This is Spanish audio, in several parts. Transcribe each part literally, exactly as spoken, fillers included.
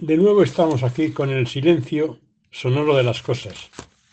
De nuevo estamos aquí con el silencio sonoro de las cosas.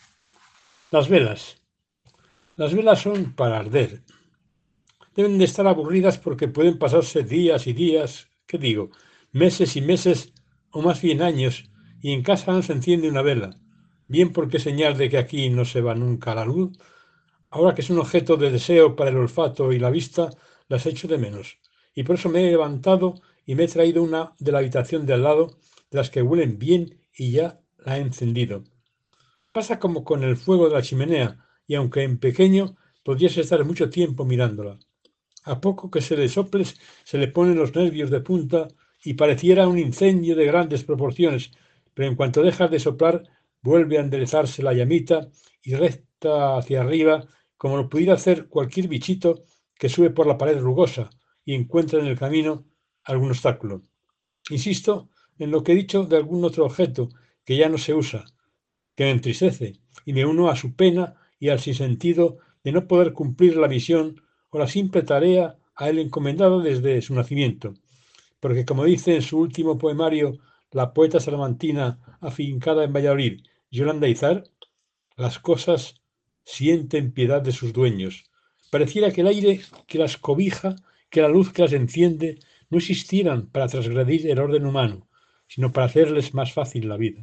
Las velas. Las velas son para arder. Deben de estar aburridas porque pueden pasarse días y días, ¿qué digo? Meses y meses, o más bien años, y en casa no se enciende una vela. Bien porque es señal de que aquí no se va nunca la luz. Ahora que es un objeto de deseo para el olfato y la vista, las echo de menos. Y por eso me he levantado y me he traído una de la habitación de al lado, de las que huelen bien y ya la he encendido. Pasa como con el fuego de la chimenea, y aunque en pequeño, podrías estar mucho tiempo mirándola. A poco que se le soples, se le ponen los nervios de punta y pareciera un incendio de grandes proporciones, pero en cuanto dejas de soplar, vuelve a enderezarse la llamita y recta hacia arriba, como lo pudiera hacer cualquier bichito que sube por la pared rugosa y encuentra en el camino algún obstáculo. Insisto en lo que he dicho de algún otro objeto que ya no se usa, que me entristece, y me uno a su pena y al sinsentido de no poder cumplir la misión o la simple tarea a él encomendada desde su nacimiento, porque como dice en su último poemario la poeta salmantina afincada en Valladolid, Yolanda Izar, las cosas sienten piedad de sus dueños. Pareciera que el aire que las cobija, que la luz que las enciende, no existieran para transgredir el orden humano, sino para hacerles más fácil la vida.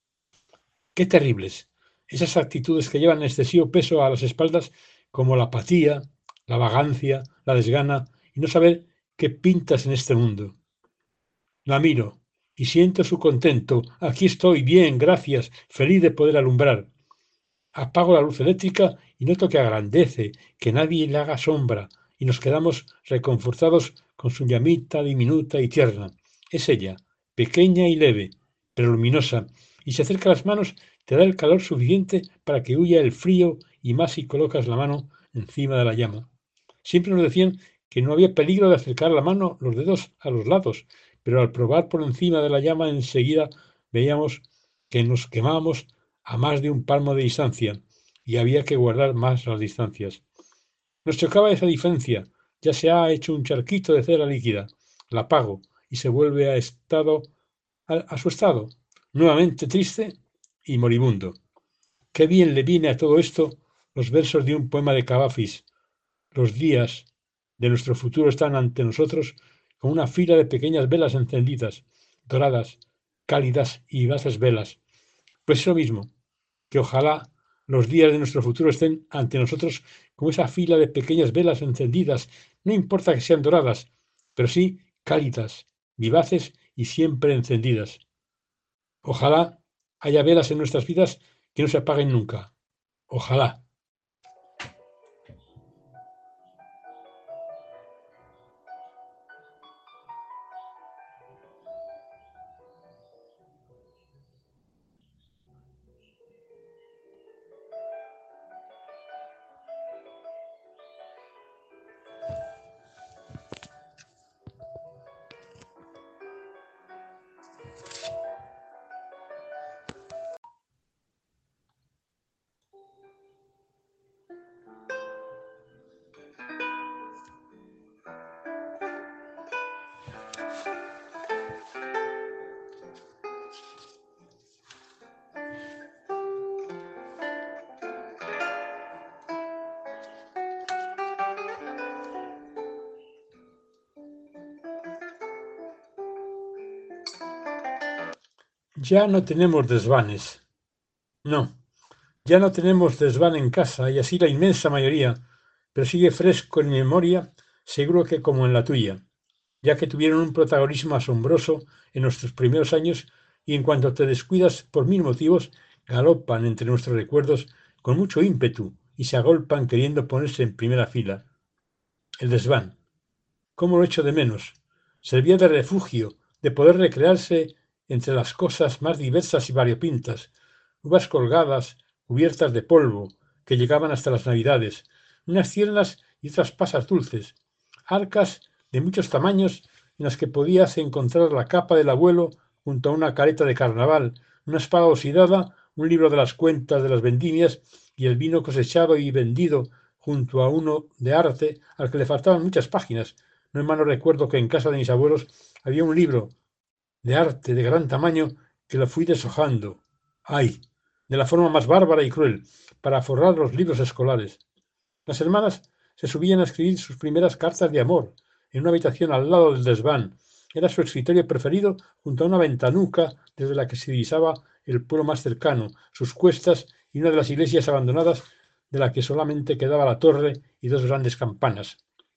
Qué terribles esas actitudes que llevan excesivo peso a las espaldas, como la apatía, la vagancia, la desgana y no saber qué pintas en este mundo. La miro y siento su contento. Aquí estoy, bien, gracias, feliz de poder alumbrar. Apago la luz eléctrica y noto que agrandece, que nadie le haga sombra, y nos quedamos reconfortados con su llamita diminuta y tierna. Es ella, pequeña y leve, pero luminosa, y si acerca las manos te da el calor suficiente para que huya el frío y más si colocas la mano encima de la llama. Siempre nos decían que no había peligro de acercar la mano, los dedos a los lados, pero al probar por encima de la llama enseguida veíamos que nos quemábamos a más de un palmo de distancia y había que guardar más las distancias. Nos chocaba esa diferencia, ya se ha hecho un charquito de cera líquida, la apago y se vuelve a, estado, a, a su estado, nuevamente triste y moribundo. Qué bien le viene a todo esto los versos de un poema de Cavafis. Los días de nuestro futuro están ante nosotros con una fila de pequeñas velas encendidas, doradas, cálidas y vivaces velas. Pues eso mismo, que ojalá los días de nuestro futuro estén ante nosotros como esa fila de pequeñas velas encendidas, no importa que sean doradas, pero sí cálidas, vivaces y siempre encendidas. Ojalá haya velas en nuestras vidas que no se apaguen nunca. Ojalá. Ya no tenemos desvanes. No, ya no tenemos desván en casa y así la inmensa mayoría, pero sigue fresco en mi memoria, seguro que como en la tuya, ya que tuvieron un protagonismo asombroso en nuestros primeros años y en cuanto te descuidas por mil motivos, galopan entre nuestros recuerdos con mucho ímpetu y se agolpan queriendo ponerse en primera fila. El desván. ¿Cómo lo echo de menos? Servía de refugio, de poder recrearse entre las cosas más diversas y variopintas, uvas colgadas, cubiertas de polvo, que llegaban hasta las navidades, unas ciernas y otras pasas dulces, arcas de muchos tamaños en las que podías encontrar la capa del abuelo junto a una careta de carnaval, una espada oxidada, un libro de las cuentas de las vendimias y el vino cosechado y vendido junto a uno de arte al que le faltaban muchas páginas. No en vano recuerdo que en casa de mis abuelos había un libro de arte de gran tamaño que lo fui deshojando, ay, de la forma más bárbara y cruel, para forrar los libros escolares. Las hermanas se subían a escribir sus primeras cartas de amor en una habitación al lado del desván. Era su escritorio preferido, junto a una ventanuca desde la que se divisaba el pueblo más cercano, sus cuestas y una de las iglesias abandonadas de la que solamente quedaba la torre y dos grandes campanas.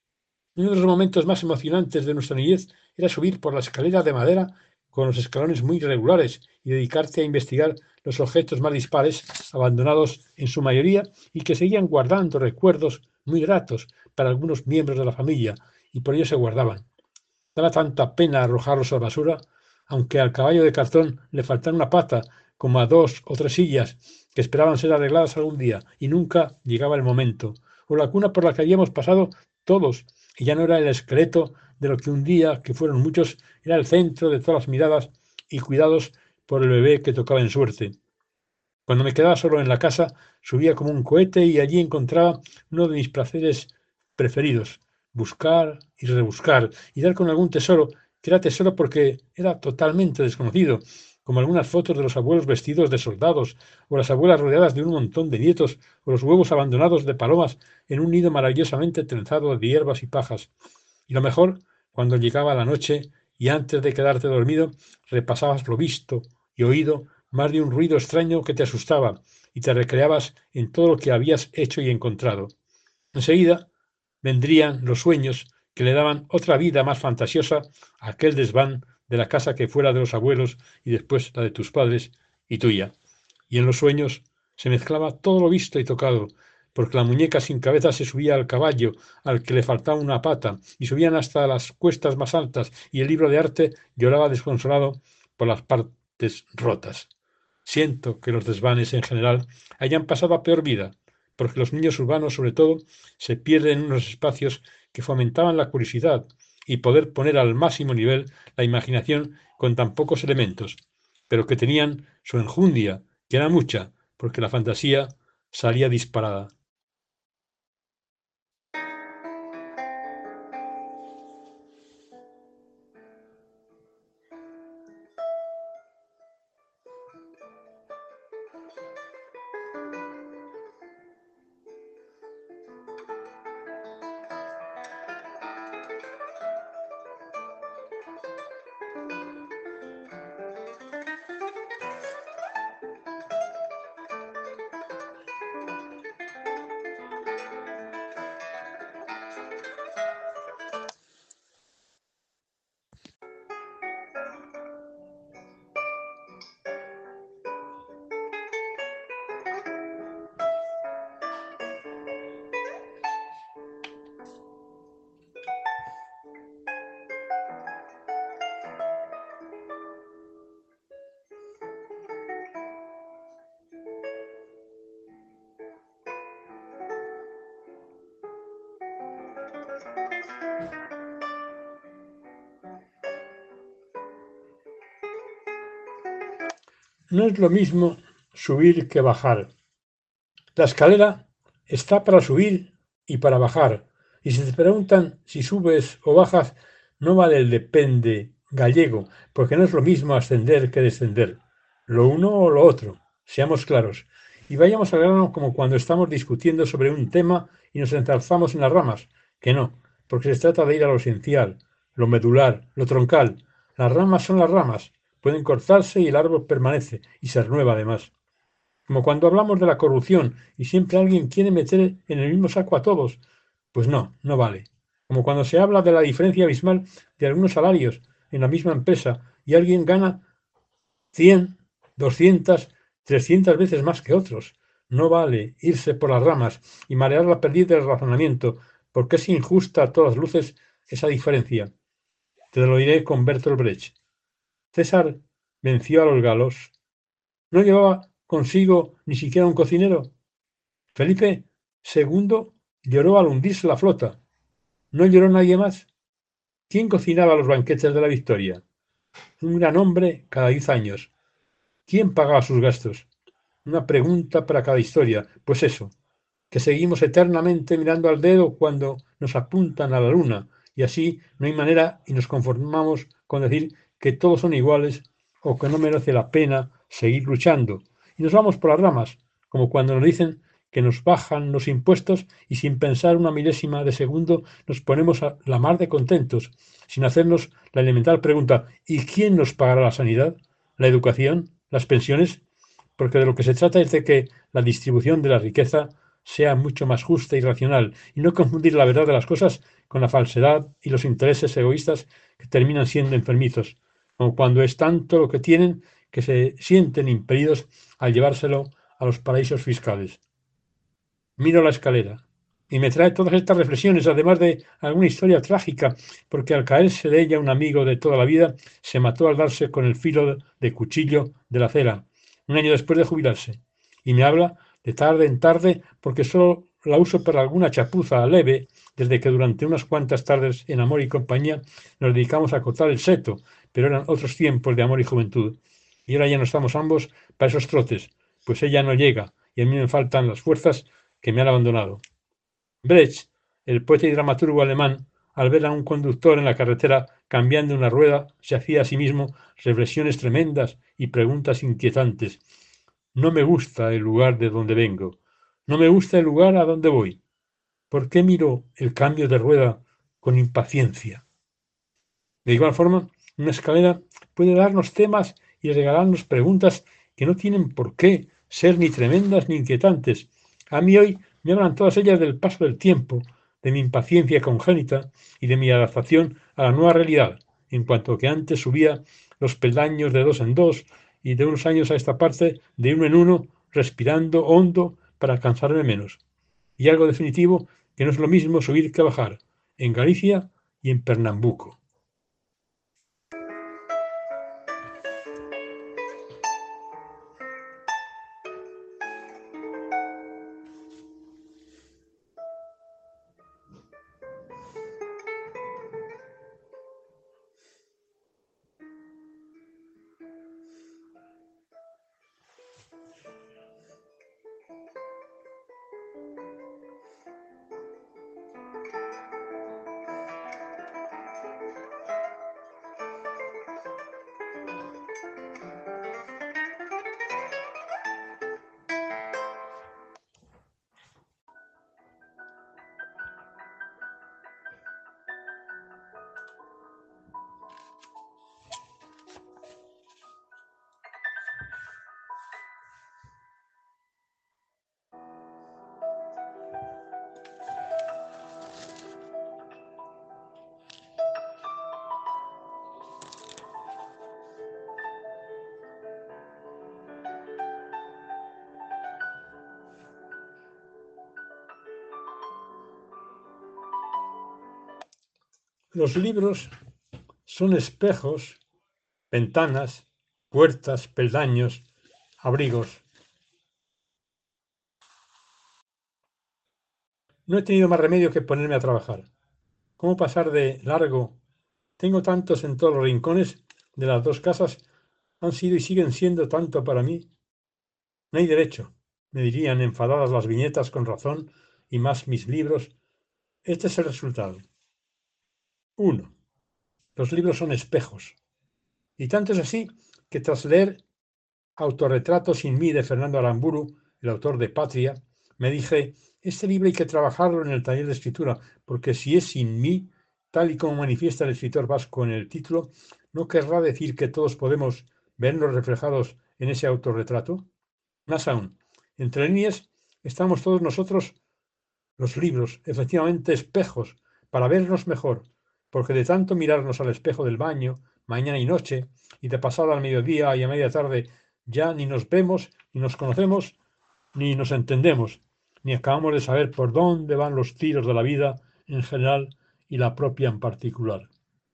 Uno de los momentos más emocionantes de nuestra niñez era subir por la escalera de madera con los escalones muy irregulares y dedicarte a investigar los objetos más dispares, abandonados en su mayoría y que seguían guardando recuerdos muy gratos para algunos miembros de la familia, y por ello se guardaban. Daba tanta pena arrojarlos a la basura, aunque al caballo de cartón le faltara una pata, como a dos o tres sillas que esperaban ser arregladas algún día, y nunca llegaba el momento, o la cuna por la que habíamos pasado todos, y ya no era el esqueleto de lo que un día, que fueron muchos, era el centro de todas las miradas y cuidados por el bebé que tocaba en suerte. Cuando me quedaba solo en la casa, subía como un cohete y allí encontraba uno de mis placeres preferidos, buscar y rebuscar y dar con algún tesoro, que era tesoro porque era totalmente desconocido, como algunas fotos de los abuelos vestidos de soldados, o las abuelas rodeadas de un montón de nietos, o los huevos abandonados de palomas en un nido maravillosamente trenzado de hierbas y pajas. Y lo mejor, cuando llegaba la noche y antes de quedarte dormido, repasabas lo visto y oído, más de un ruido extraño que te asustaba, y te recreabas en todo lo que habías hecho y encontrado. Enseguida vendrían los sueños que le daban otra vida más fantasiosa a aquel desván de la casa que fuera de los abuelos y después la de tus padres y tuya. Y en los sueños se mezclaba todo lo visto y tocado, porque la muñeca sin cabeza se subía al caballo, al que le faltaba una pata, y subían hasta las cuestas más altas, y el libro de arte lloraba desconsolado por las partes rotas. Siento que los desvanes en general hayan pasado a peor vida, porque los niños urbanos, sobre todo, se pierden en unos espacios que fomentaban la curiosidad y poder poner al máximo nivel la imaginación con tan pocos elementos, pero que tenían su enjundia, que era mucha, porque la fantasía salía disparada. No es lo mismo subir que bajar. La escalera está para subir y para bajar, y si te preguntan si subes o bajas, no vale el depende gallego, porque no es lo mismo ascender que descender. Lo uno o lo otro, seamos claros. Y vayamos al grano como cuando estamos discutiendo sobre un tema y nos enzarzamos en las ramas, que no, porque se trata de ir a lo esencial, lo medular, lo troncal. Las ramas son las ramas, pueden cortarse y el árbol permanece, y se renueva además. Como cuando hablamos de la corrupción y siempre alguien quiere meter en el mismo saco a todos. Pues no, no vale. Como cuando se habla de la diferencia abismal de algunos salarios en la misma empresa y alguien gana cien, doscientas, trescientas veces más que otros. No vale irse por las ramas y marear la perdiz del razonamiento, porque es injusta a todas luces esa diferencia. Te lo diré con Bertolt Brecht. César venció a los galos. No llevaba consigo ni siquiera un cocinero. Felipe segundo lloró al hundirse la flota. ¿No lloró nadie más? ¿Quién cocinaba los banquetes de la victoria? Un gran hombre cada diez años. ¿Quién pagaba sus gastos? Una pregunta para cada historia. Pues eso, que seguimos eternamente mirando al dedo cuando nos apuntan a la luna, y así no hay manera y nos conformamos con decir que todos son iguales o que no merece la pena seguir luchando. Y nos vamos por las ramas, como cuando nos dicen que nos bajan los impuestos y sin pensar una milésima de segundo nos ponemos a la mar de contentos, sin hacernos la elemental pregunta: ¿y quién nos pagará la sanidad, la educación, las pensiones? Porque de lo que se trata es de que la distribución de la riqueza sea mucho más justa y racional, y no confundir la verdad de las cosas con la falsedad y los intereses egoístas que terminan siendo enfermizos, como cuando es tanto lo que tienen que se sienten impedidos al llevárselo a los paraísos fiscales. Miro la escalera y me trae todas estas reflexiones, además de alguna historia trágica, porque al caerse de ella un amigo de toda la vida se mató al darse con el filo de cuchillo de la acera, un año después de jubilarse, y me habla de tarde en tarde porque solo la uso para alguna chapuza leve, desde que durante unas cuantas tardes en Amor y Compañía nos dedicamos a cortar el seto, pero eran otros tiempos de amor y juventud. Y ahora ya no estamos ambos para esos trotes, pues ella no llega y a mí me faltan las fuerzas que me han abandonado. Brecht, el poeta y dramaturgo alemán, al ver a un conductor en la carretera cambiando una rueda, se hacía a sí mismo reflexiones tremendas y preguntas inquietantes. No me gusta el lugar de donde vengo. No me gusta el lugar a donde voy. ¿Por qué miro el cambio de rueda con impaciencia? De igual forma, una escalera puede darnos temas y regalarnos preguntas que no tienen por qué ser ni tremendas ni inquietantes. A mí hoy me hablan todas ellas del paso del tiempo, de mi impaciencia congénita y de mi adaptación a la nueva realidad, en cuanto que antes subía los peldaños de dos en dos y de unos años a esta parte de uno en uno, respirando hondo para cansarme menos. Y algo definitivo, que no es lo mismo subir que bajar, en Galicia y en Pernambuco. Los libros son espejos, ventanas, puertas, peldaños, abrigos. No he tenido más remedio que ponerme a trabajar. ¿Cómo pasar de largo? Tengo tantos en todos los rincones de las dos casas, han sido y siguen siendo tanto para mí. No hay derecho, me dirían enfadadas las viñetas con razón, y más mis libros. Este es el resultado. Uno. Los libros son espejos. Y tanto es así que tras leer Autorretrato sin mí de Fernando Aramburu, el autor de Patria, me dije: este libro hay que trabajarlo en el taller de escritura, porque si es sin mí, tal y como manifiesta el escritor vasco en el título, ¿no querrá decir que todos podemos vernos reflejados en ese autorretrato? Más aún, entre líneas estamos todos nosotros, los libros, efectivamente espejos, para vernos mejor, porque de tanto mirarnos al espejo del baño, mañana y noche, y de pasada al mediodía y a media tarde, ya ni nos vemos, ni nos conocemos, ni nos entendemos, ni acabamos de saber por dónde van los tiros de la vida en general y la propia en particular.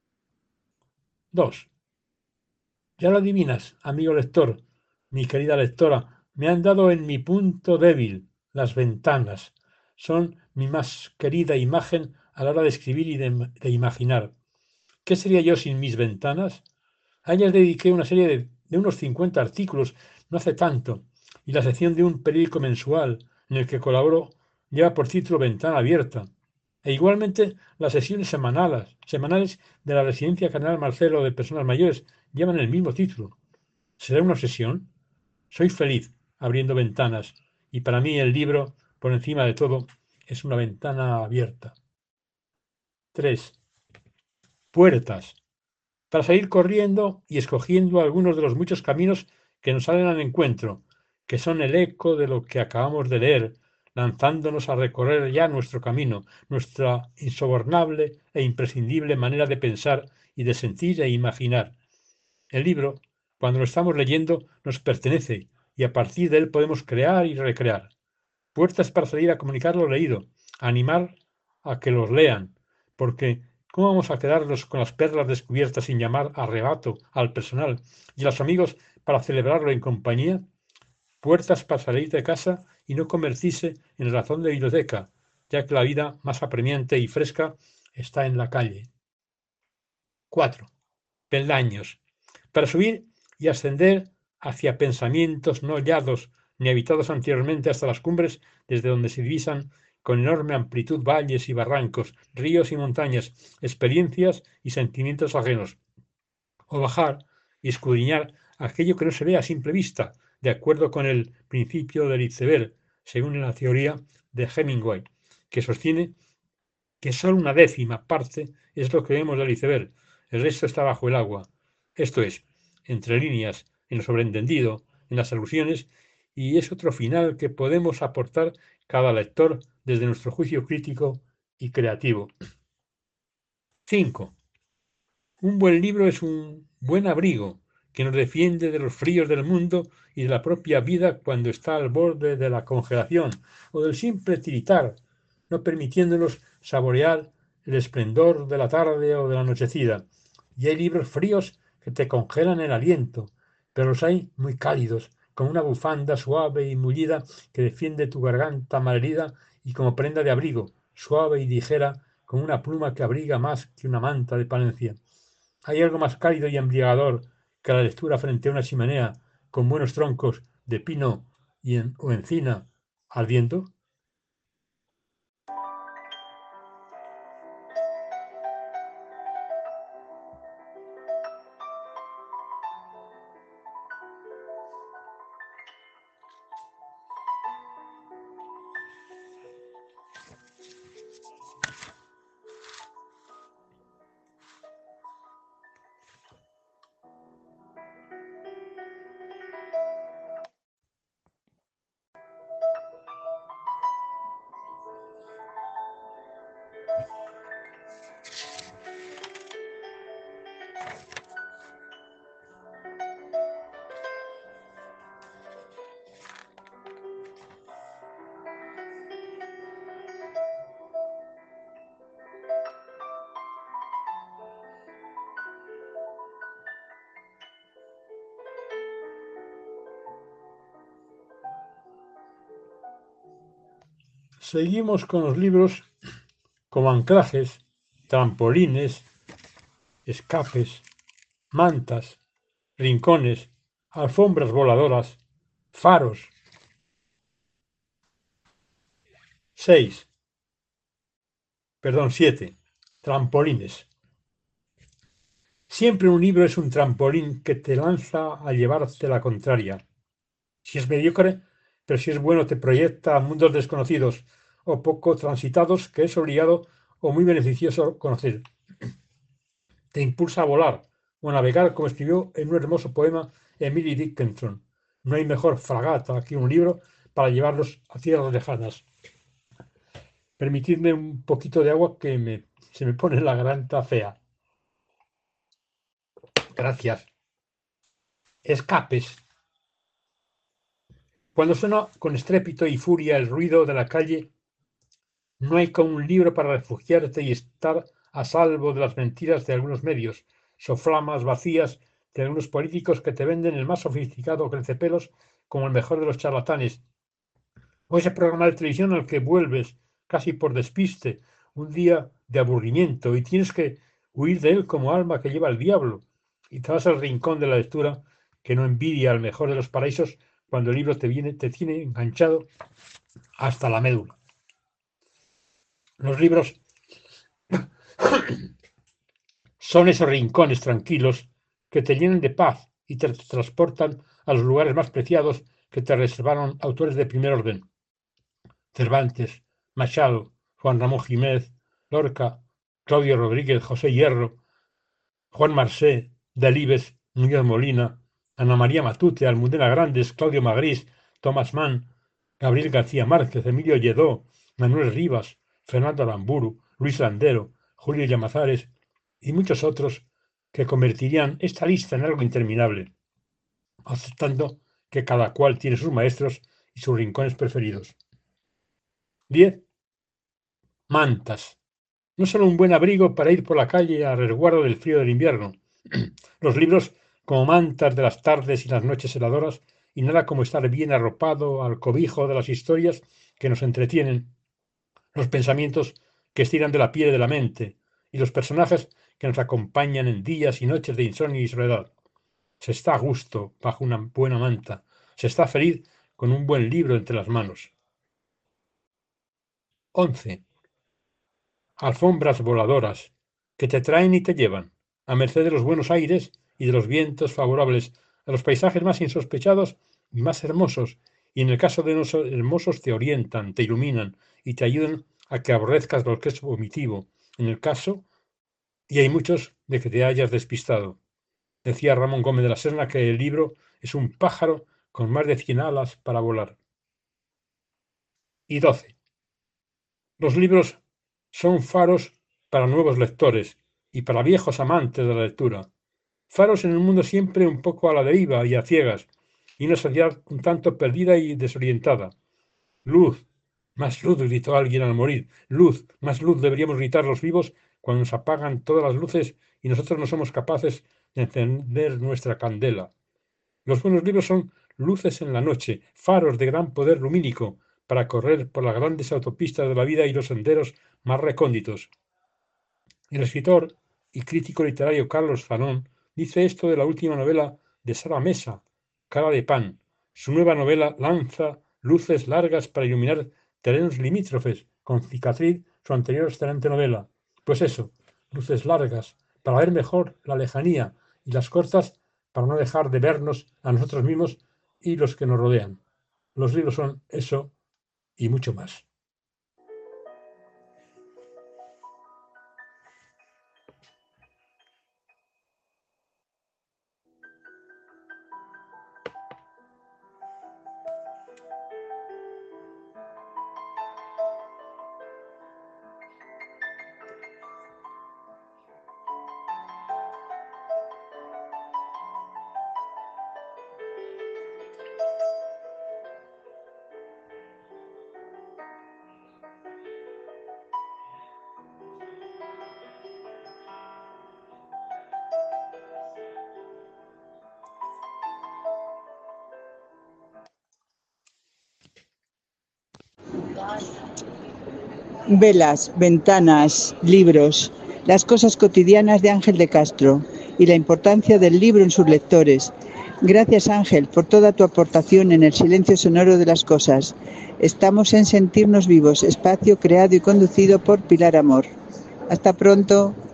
dos. Ya lo adivinas, amigo lector, mi querida lectora, me han dado en mi punto débil, las ventanas. Son mi más querida imagen a la hora de escribir y de, de imaginar. ¿Qué sería yo sin mis ventanas? A ellas dediqué una serie de, de unos cincuenta artículos no hace tanto, y la sección de un periódico mensual en el que colaboro lleva por título Ventana Abierta. E igualmente las sesiones semanales, semanales de la Residencia Cardenal Marcelo de Personas Mayores llevan el mismo título. ¿Será una obsesión? Soy feliz abriendo ventanas y para mí el libro, por encima de todo, es una ventana abierta. tres. Puertas. Para salir corriendo y escogiendo algunos de los muchos caminos que nos salen al encuentro, que son el eco de lo que acabamos de leer, lanzándonos a recorrer ya nuestro camino, nuestra insobornable e imprescindible manera de pensar y de sentir e imaginar. El libro, cuando lo estamos leyendo, nos pertenece y a partir de él podemos crear y recrear. Puertas para salir a comunicar lo leído, a animar a que los lean, porque ¿cómo vamos a quedarnos con las perlas descubiertas sin llamar arrebato al personal y a los amigos para celebrarlo en compañía? Puertas para salir de casa y no convertirse en razón de biblioteca, ya que la vida más apremiante y fresca está en la calle. cuatro. Peldaños. Para subir y ascender hacia pensamientos no hallados ni habitados anteriormente hasta las cumbres, desde donde se divisan con enorme amplitud valles y barrancos, ríos y montañas, experiencias y sentimientos ajenos. O bajar y escudriñar aquello que no se ve a simple vista, de acuerdo con el principio del iceberg, según la teoría de Hemingway, que sostiene que solo una décima parte es lo que vemos del iceberg, el resto está bajo el agua. Esto es, entre líneas, en lo sobreentendido, en las alusiones, y es otro final que podemos aportar cada lector desde nuestro juicio crítico y creativo. cinco. Un buen libro es un buen abrigo que nos defiende de los fríos del mundo y de la propia vida cuando está al borde de la congelación o del simple tiritar, no permitiéndonos saborear el esplendor de la tarde o de la anochecida. Y hay libros fríos que te congelan el aliento, pero los hay muy cálidos, con una bufanda suave y mullida que defiende tu garganta malherida y como prenda de abrigo, suave y ligera, con una pluma que abriga más que una manta de Palencia. ¿Hay algo más cálido y embriagador que la lectura frente a una chimenea con buenos troncos de pino y en, o encina ardiendo? Seguimos con los libros como anclajes, trampolines, escapes, mantas, rincones, alfombras voladoras, faros. Seis, perdón, siete. Trampolines. Siempre un libro es un trampolín que te lanza a llevarte la contraria. Si es mediocre, pero si es bueno te proyecta a mundos desconocidos o poco transitados que es obligado o muy beneficioso conocer. Te impulsa a volar o a navegar, como escribió en un hermoso poema Emily Dickinson. No hay mejor fragata que un libro para llevarlos a tierras lejanas. Permitidme un poquito de agua que me, se me pone la garganta fea. Gracias. Escapes. Cuando suena con estrépito y furia el ruido de la calle, no hay como un libro para refugiarte y estar a salvo de las mentiras de algunos medios, soflamas vacías de algunos políticos que te venden el más sofisticado crecepelos como el mejor de los charlatanes, o ese programa de televisión al que vuelves casi por despiste un día de aburrimiento y tienes que huir de él como alma que lleva el diablo y te vas al rincón de la lectura que no envidia al mejor de los paraísos cuando el libro te viene, te tiene enganchado hasta la médula. Los libros Son esos rincones tranquilos que te llenan de paz y te transportan a los lugares más preciados que te reservaron autores de primer orden. Cervantes, Machado, Juan Ramón Jiménez, Lorca, Claudio Rodríguez, José Hierro, Juan Marsé, Delibes, Muñoz Molina, Ana María Matute, Almudena Grandes, Claudio Magrís, Tomás Mann, Gabriel García Márquez, Emilio Lledó, Manuel Rivas, Fernando Aramburu, Luis Landero, Julio Llamazares y muchos otros que convertirían esta lista en algo interminable, aceptando que cada cual tiene sus maestros y sus rincones preferidos. diez. Mantas. No solo un buen abrigo para ir por la calle a resguardo del frío del invierno. Los libros como mantas de las tardes y las noches heladoras, y nada como estar bien arropado al cobijo de las historias que nos entretienen, los pensamientos que estiran de la piel de la mente, y los personajes que nos acompañan en días y noches de insomnio y soledad. Se está a gusto bajo una buena manta, se está feliz con un buen libro entre las manos. once. Alfombras voladoras que te traen y te llevan, a merced de los buenos aires y de los vientos favorables, a los paisajes más insospechados y más hermosos, y en el caso de los hermosos te orientan, te iluminan y te ayudan a que aborrezcas lo que es vomitivo, en el caso, y hay muchos, de que te hayas despistado. Decía Ramón Gómez de la Serna que el libro es un pájaro con más de cien alas para volar. Y doce. Los libros son faros para nuevos lectores y para viejos amantes de la lectura. Faros en un mundo siempre un poco a la deriva y a ciegas, y una sociedad un tanto perdida y desorientada. Luz, más luz, gritó alguien al morir. Luz, más luz deberíamos gritar los vivos cuando nos apagan todas las luces y nosotros no somos capaces de encender nuestra candela. Los buenos libros son luces en la noche, faros de gran poder lumínico, para correr por las grandes autopistas de la vida y los senderos más recónditos. El escritor y crítico literario Carlos Zanón dice esto de la última novela de Sara Mesa, Cara de pan. Su nueva novela lanza luces largas para iluminar terrenos limítrofes, con cicatriz su anterior excelente novela. Pues eso, luces largas, para ver mejor la lejanía, y las cortas para no dejar de vernos a nosotros mismos y los que nos rodean. Los libros son eso y mucho más. Velas, ventanas, libros, las cosas cotidianas de Ángel de Castro y la importancia del libro en sus lectores. Gracias, Ángel, por toda tu aportación en el silencio sonoro de las cosas. Estamos en Sentirnos Vivos, espacio creado y conducido por Pilar Amor. Hasta pronto.